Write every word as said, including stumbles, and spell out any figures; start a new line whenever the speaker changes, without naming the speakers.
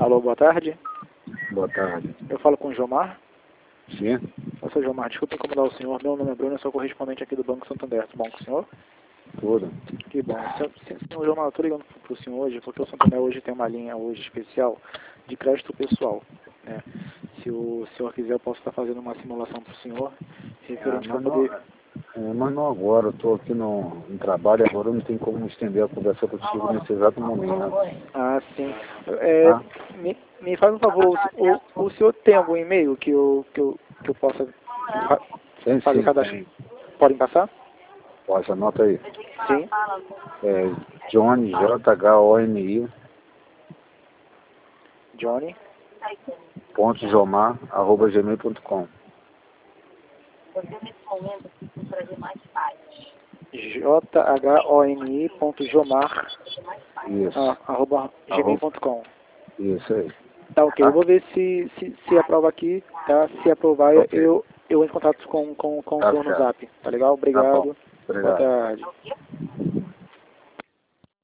Alô, boa tarde.
Boa tarde.
Eu falo com o Jomar.
Sim?
Eu sou o Jomar, desculpa incomodar o senhor. Meu nome é Bruno, eu sou correspondente aqui do Banco Santander. Tudo bom com o senhor?
Tudo.
Que bom. Senhor, senhor Jomar, eu estou ligando para o senhor hoje, porque o Santander hoje tem uma linha hoje especial de crédito pessoal. Né? Se o senhor quiser, eu posso estar fazendo uma simulação para o senhor, referente
É,
para
mas,
poder...
não, é, mas não agora, eu estou aqui no, no trabalho, agora não tem como estender a conversa contigo nesse exato momento.
Ah, sim. É,
Tá?
me, me faz um favor, o, o, o senhor tem algum e-mail que eu, que eu, que eu possa fa
Tem
fazer
sim,
cadastro?
tem.
Podem passar?
Pode, anota aí.
Sim.
É Johnny, J H O N I,
Johnny.
ponto Jomar, arroba gmail ponto com.
J H O N I ponto Jomar
Isso.
ah, arroba gmail ponto com.
Isso aí.
Tá ok, eu vou ver se, se, se aprova aqui, tá? Se aprovar,
Ok.
eu, eu entro em contato com, com, com o
Tá
senhor no
certo.
zap, tá legal?
Tá bom.
Obrigado. Boa
Obrigado.
tarde.